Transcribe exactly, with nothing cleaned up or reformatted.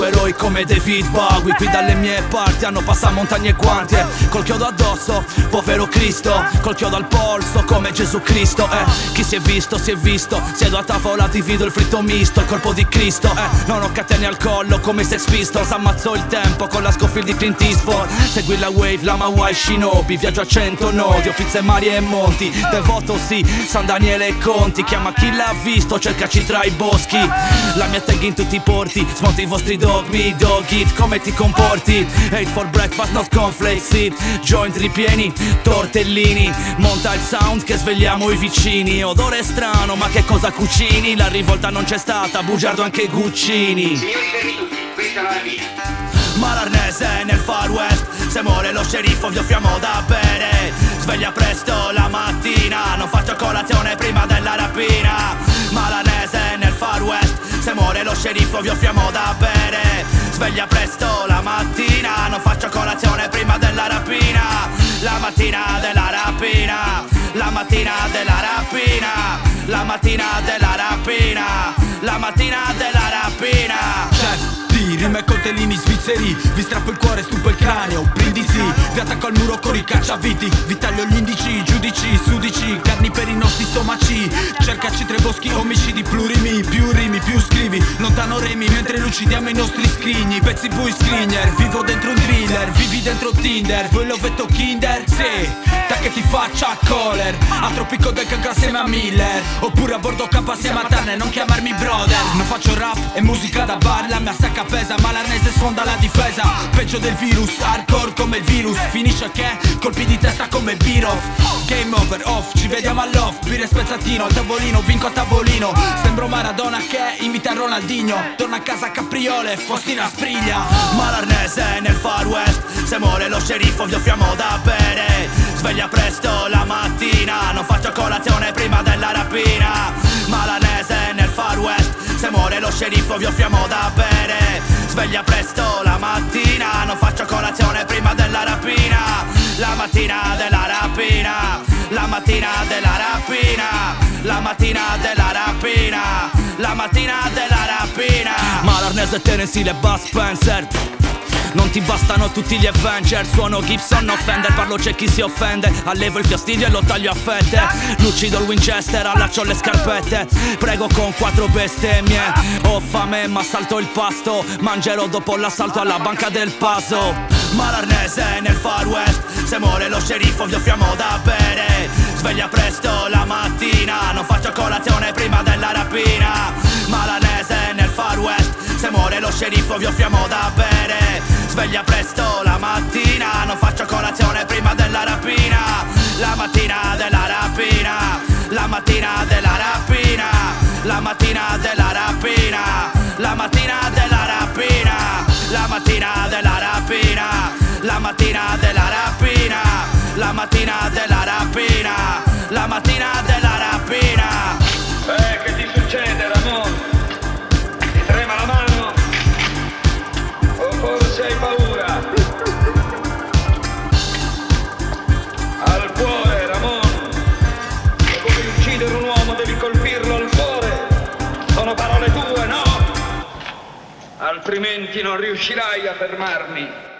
supereroi come David Bowie. Qui dalle mie parti hanno passato montagne e guanti, eh. Col chiodo addosso, povero Cristo, col chiodo al polso come Gesù Cristo, eh. Chi si è visto, si è visto, siedo a tavola, divido il fritto misto, il corpo di Cristo, eh. Non ho catene al collo come i Sex Pistols, ammazzo il tempo con la Scofield di Clint Eastwood. Segui la wave, la Mawai Shinobi, viaggio a cento nodi, ho pizze, mari e monti, devoto sì, San Daniele e Conti. Chiama chi l'ha visto, cercaci tra i boschi. La mia tag in tutti i porti, smonti i vostri dogmi, dog it, come ti comporti. Hate for breakfast, not cornflakes, eat joint ripieni, tortellini. Monta il sound che svegliamo i vicini. Odore strano, ma che cosa cucini? La rivolta non c'è stata, bugiardo anche Guccini. Signori servituti, questa è la via. Malarnese nel far west, se muore lo sceriffo vi offriamo da bere. Sveglia presto la mattina, non faccio colazione prima della rapina. Malarnese nel far west, se muore lo sceriffo vi offriamo da bere. Sveglia presto la mattina, non faccio colazione prima della rapina. La mattina della rapina, la mattina della rapina, la mattina della rapina, la mattina della rapina. Chef D, rime e coltellini svizzeri, vi strappo il cuore, stupo il craneo, brindisi. Vi attacco al muro con i cacciaviti, vi taglio gli indici, giudici, sudici, carni per i nostri stomaci. Cercaci tra i boschi, omicidi plurimi, più rimi, più scrivi, lontano remi, mentre lucidiamo i nostri scrigni. Pezzi bui screener, vivo dentro un thriller, vivi dentro Tinder, vuoi l'ovetto Kinder? Sì, ta che ti faccia coller, a Tropico del Cancro assieme a Miller, oppure a bordo K assieme a Tanner, non chiamarmi brother. Non faccio rap e musica da bar, la mia sacca pesa, ma l'arnese sfonda la difesa. Peggio del virus, hardcore come il virus, finisce che colpi di testa come Birov. Game over, off, ci vediamo all'off, birra e spezzatino, al tavolino, vinco a tavolino. Sembro Maradona che imita Ronaldinho, torna a casa a Capriole, Faustina Spriglia. Malarnese nel far west, se muore lo sceriffo vi offriamo da bere. Sveglia presto la mattina, non faccio colazione prima della rapina. Malarnese nel far west, se muore lo sceriffo vi offriamo da bere. Sveglia presto la mattina, non faccio colazione prima della rapina. La mattina della rapina, la mattina della rapina, la mattina della rapina, la mattina della rapina. Malarnese, Tennessee, le Bud Spencer. Non ti bastano tutti gli Avengers, suono Gibson, no Fender, parlo c'è chi si offende. Allevo il fastidio e lo taglio a fette. Lucido il Winchester, allaccio le scarpette. Prego con quattro bestemmie. Ho fame ma salto il pasto, mangerò dopo l'assalto alla banca del Paso. Malarnese nel far west, se muore lo sceriffo vi offriamo da bere. Sveglia presto la mattina, non faccio colazione prima della rapina. Malarnese nel far west, se muore lo sceriffo vi offriamo da bere. Sveglia presto la mattina, non faccio colazione prima della rapina. La mattina della rapina, la mattina della rapina, la mattina della rapina, la mattina della rapina, la mattina della rapina, la mattina della rapina, la mattina della rapina, la mattina della rapina. Eh, che ti succede, Ramon? Ti trema la mano? O forse hai paura? Al cuore, Ramon. Dopo che uccidere un uomo devi colpirlo al cuore. Sono parole tue, no? Altrimenti non riuscirai a fermarmi.